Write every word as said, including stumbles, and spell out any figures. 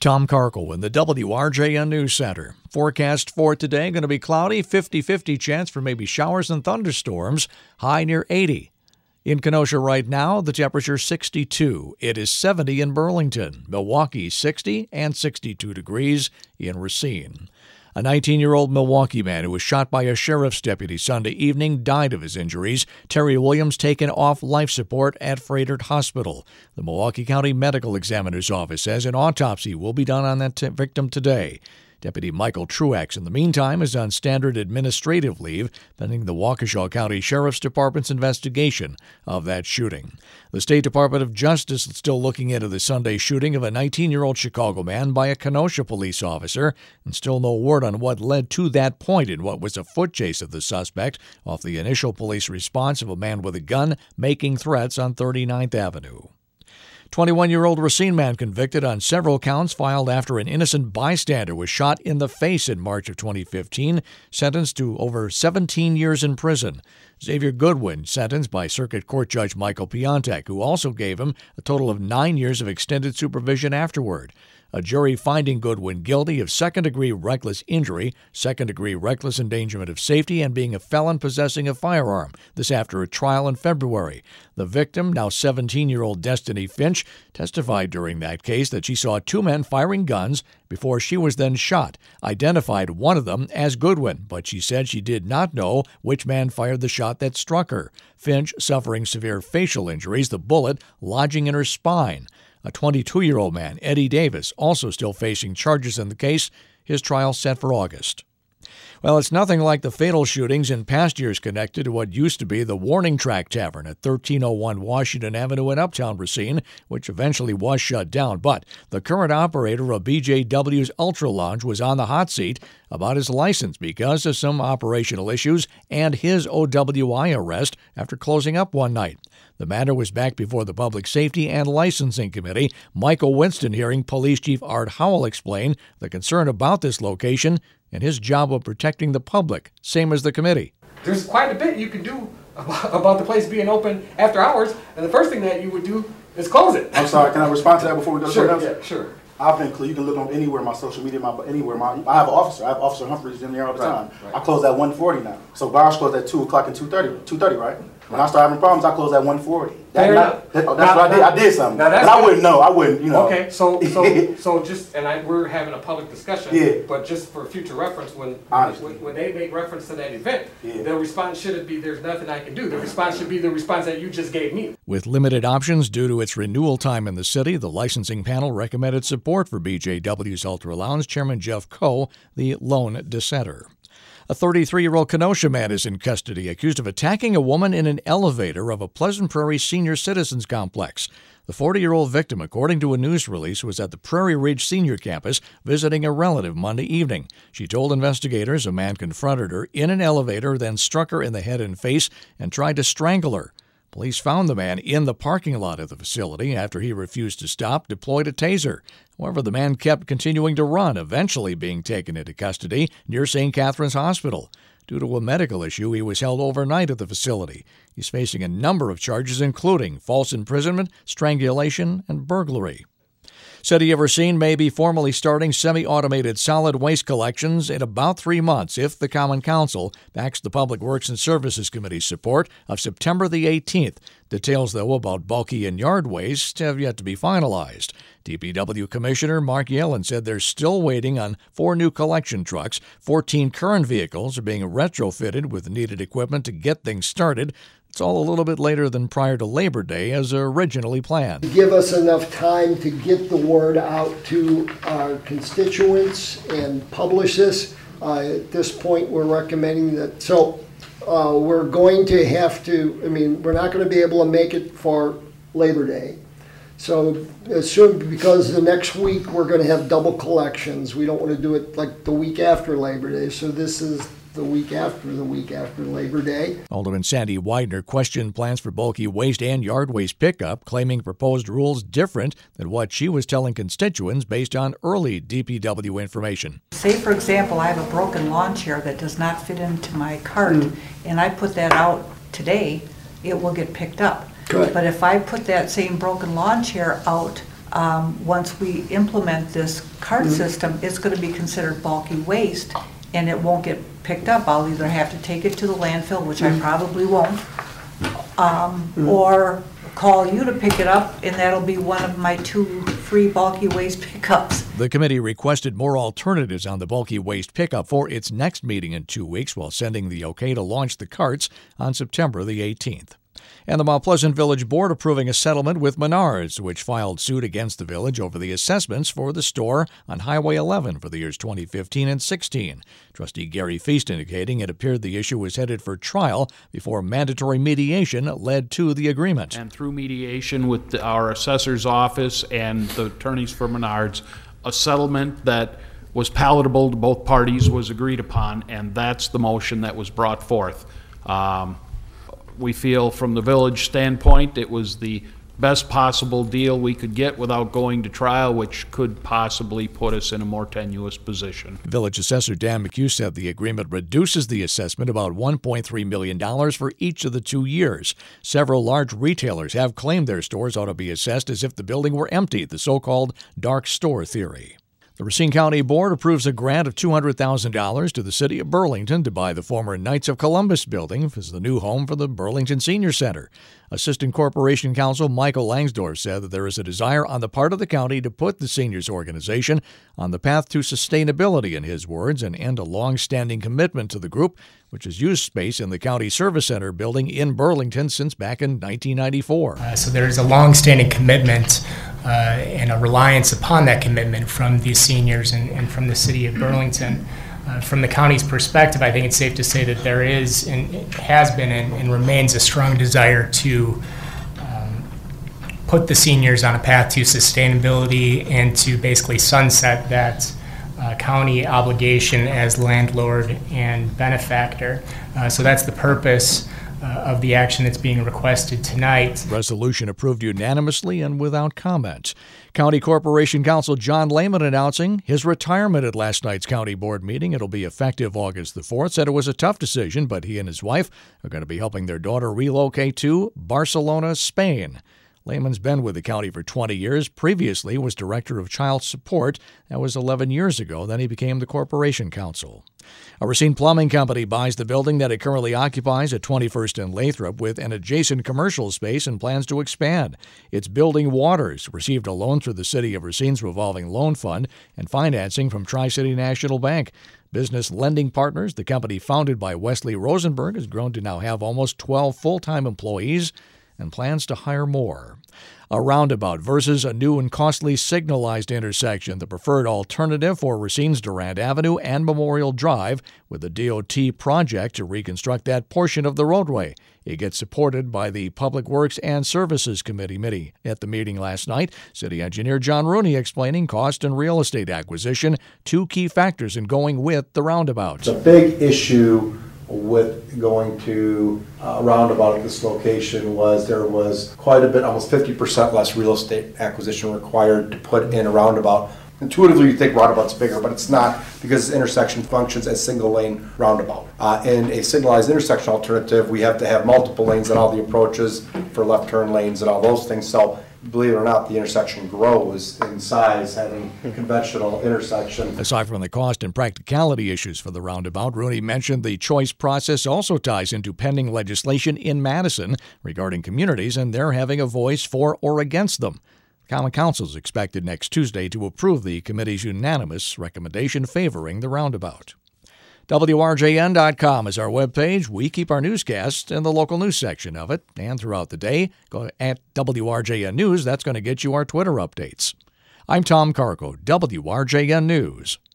Tom Karkel in the W R J N News Center. Forecast for today going to be cloudy, fifty fifty chance for maybe showers and thunderstorms, high near eighty. In Kenosha right now, the temperature sixty-two. It is seventy in Burlington, Milwaukee sixty, and sixty-two degrees in Racine. A nineteen-year-old Milwaukee man who was shot by a sheriff's deputy Sunday evening died of his injuries. Terry Williams taken off life support at Froedtert Hospital. The Milwaukee County Medical Examiner's Office says an autopsy will be done on that t- victim today. Deputy Michael Truax, in the meantime, is on standard administrative leave pending the Waukesha County Sheriff's Department's investigation of that shooting. The State Department of Justice is still looking into the Sunday shooting of a nineteen-year-old Chicago man by a Kenosha police officer, and still no word on what led to that point in what was a foot chase of the suspect off the initial police response of a man with a gun making threats on thirty-ninth Avenue. twenty-one-year-old Racine man convicted on several counts filed after an innocent bystander was shot in the face in March of twenty fifteen, sentenced to over seventeen years in prison. Xavier Goodwin sentenced by Circuit Court Judge Michael Piontek, who also gave him a total of nine years of extended supervision afterward. A jury finding Goodwin guilty of second-degree reckless injury, second-degree reckless endangerment of safety, and being a felon possessing a firearm. This after a trial in February. The victim, now seventeen-year-old Destiny Finch, testified during that case that she saw two men firing guns before she was then shot, identified one of them as Goodwin, but she said she did not know which man fired the shot that struck her. Finch suffering severe facial injuries, the bullet lodging in her spine. A twenty-two-year-old man, Eddie Davis, also still facing charges in the case, his trial set for August. Well, it's nothing like the fatal shootings in past years connected to what used to be the Warning Track Tavern at thirteen oh one Washington Avenue in Uptown Racine, which eventually was shut down. But the current operator of B J W's Ultra Lounge was on the hot seat about his license because of some operational issues and his O W I arrest after closing up one night. The matter was back before the Public Safety and Licensing Committee. Michael Winston hearing Police Chief Art Howell explain the concern about this location and his job of protecting the public, same as the committee. There's quite a bit you can do about, about the place being open after hours, and the first thing that you would do is close it. I'm sorry, can I respond to that before we go to sure, something else? Yeah, sure. I've been, you can look on anywhere, my social media, my anywhere. My, I have an officer. I have Officer Humphreys in there all the right, time. Right. I close at one forty now. So bars close at two o'clock and two thirty. two thirty, right? When I start having problems, I close at one forty. Fair that, enough. That, oh, that's now, what I did. now, I did something. Now that's but I wouldn't know. I wouldn't, you know. Okay, so so so just, and I, we're having a public discussion, yeah. but just for future reference, when when, when they make reference to that event, yeah. their response shouldn't be, there's nothing I can do. The response should be the response that you just gave me. With limited options due to its renewal time in the city, the licensing panel recommended support for B J W's Ultra Lounge. Chairman Jeff Coe, the lone dissenter. A thirty-three-year-old Kenosha man is in custody, accused of attacking a woman in an elevator of a Pleasant Prairie Senior Citizens Complex. The forty-year-old victim, according to a news release, was at the Prairie Ridge Senior Campus visiting a relative Monday evening. She told investigators a man confronted her in an elevator, then struck her in the head and face and tried to strangle her. Police found the man in the parking lot of the facility after he refused to stop, deployed a taser. However, the man kept continuing to run, eventually being taken into custody near Saint Catherine's Hospital. Due to a medical issue, he was held overnight at the facility. He's facing a number of charges, including false imprisonment, strangulation, and burglary. City of Racine may be formally starting semi-automated solid waste collections in about three months if the Common Council backs the Public Works and Services Committee's support of September the eighteenth. Details, though, about bulky and yard waste have yet to be finalized. D P W Commissioner Mark Yellen said they're still waiting on four new collection trucks. fourteen current vehicles are being retrofitted with needed equipment to get things started. It's all a little bit later than prior to Labor Day as originally planned. Give us enough time to get the word out to our constituents and publish this. Uh, at this point, we're recommending that. So uh, we're going to have to, I mean, we're not going to be able to make it for Labor Day. So as soon, because the next week we're going to have double collections. We don't want to do it like the week after Labor Day. So this is the week after the week after Labor Day. Alderman Sandy Widener questioned plans for bulky waste and yard waste pickup, claiming proposed rules different than what she was telling constituents based on early D P W information. Say, for example, I have a broken lawn chair that does not fit into my cart, mm. and I put that out today, it will get picked up. Good. But if I put that same broken lawn chair out um, once we implement this cart Mm-hmm. system, it's going to be considered bulky waste, and it won't get picked up. I'll either have to take it to the landfill, which I probably won't, um, or call you to pick it up, and that'll be one of my two free bulky waste pickups. The committee requested more alternatives on the bulky waste pickup for its next meeting in two weeks while sending the okay to launch the carts on September the eighteenth. And the Mount Pleasant Village Board approving a settlement with Menards, which filed suit against the village over the assessments for the store on Highway eleven for the years twenty fifteen and sixteen. Trustee Gary Feast indicating it appeared the issue was headed for trial before mandatory mediation led to the agreement. And through mediation with the, our assessor's office and the attorneys for Menards, a settlement that was palatable to both parties was agreed upon, and that's the motion that was brought forth. Um, We feel from the village standpoint it was the best possible deal we could get without going to trial, which could possibly put us in a more tenuous position. Village Assessor Dan McHugh said the agreement reduces the assessment about one point three million dollars for each of the two years. Several large retailers have claimed their stores ought to be assessed as if the building were empty, the so-called dark store theory. The Racine County Board approves a grant of two hundred thousand dollars to the City of Burlington to buy the former Knights of Columbus building as the new home for the Burlington Senior Center. Assistant Corporation Counsel Michael Langsdorf said that there is a desire on the part of the county to put the seniors organization on the path to sustainability, in his words, and end a long-standing commitment to the group, which has used space in the County Service Center building in Burlington since back in nineteen ninety-four. Uh, so there is a long-standing commitment uh, and a reliance upon that commitment from the seniors and, and from the City of Burlington. Uh, from the county's perspective, I think it's safe to say that there is and has been and, and remains a strong desire to um, put the seniors on a path to sustainability and to basically sunset that uh, county obligation as landlord and benefactor. Uh, so that's the purpose Uh, of the action that's being requested tonight. Resolution approved unanimously and without comment. County Corporation Counsel John Lehman announcing his retirement at last night's county board meeting. It'll be effective August the fourth. Said it was a tough decision, but he and his wife are going to be helping their daughter relocate to Barcelona, Spain. Lehman's been with the county for twenty years. Previously was director of child support. That was eleven years ago. Then he became the corporation counsel. A Racine Plumbing Company buys the building that it currently occupies at twenty-first and Lathrop with an adjacent commercial space and plans to expand. It's Building Waters received a loan through the City of Racine's revolving loan fund and financing from Tri-City National Bank. Business lending partners, the company founded by Wesley Rosenberg, has grown to now have almost twelve full-time employees and plans to hire more. A roundabout versus a new and costly signalized intersection, the preferred alternative for Racine's Durant Avenue and Memorial Drive, with a D O T project to reconstruct that portion of the roadway. It gets supported by the Public Works and Services Committee. At the meeting last night, City Engineer John Rooney explaining cost and real estate acquisition, two key factors in going with the roundabout. It's a big issue with going to a roundabout at this location was there was quite a bit, almost fifty percent less real estate acquisition required to put in a roundabout. Intuitively, you think roundabout's bigger, but it's not, because this intersection functions as single lane roundabout. Uh, in a signalized intersection alternative, we have to have multiple lanes on all the approaches for left turn lanes and all those things. So believe it or not, the intersection grows in size having a conventional intersection. Aside from the cost and practicality issues for the roundabout, Rooney mentioned the choice process also ties into pending legislation in Madison regarding communities and their having a voice for or against them. Common Council is expected next Tuesday to approve the committee's unanimous recommendation favoring the roundabout. W R J N dot com is our webpage. We keep our newscasts in the local news section of it. And throughout the day, go at W R J N News. That's going to get you our Twitter updates. I'm Tom Carco, W R J N News.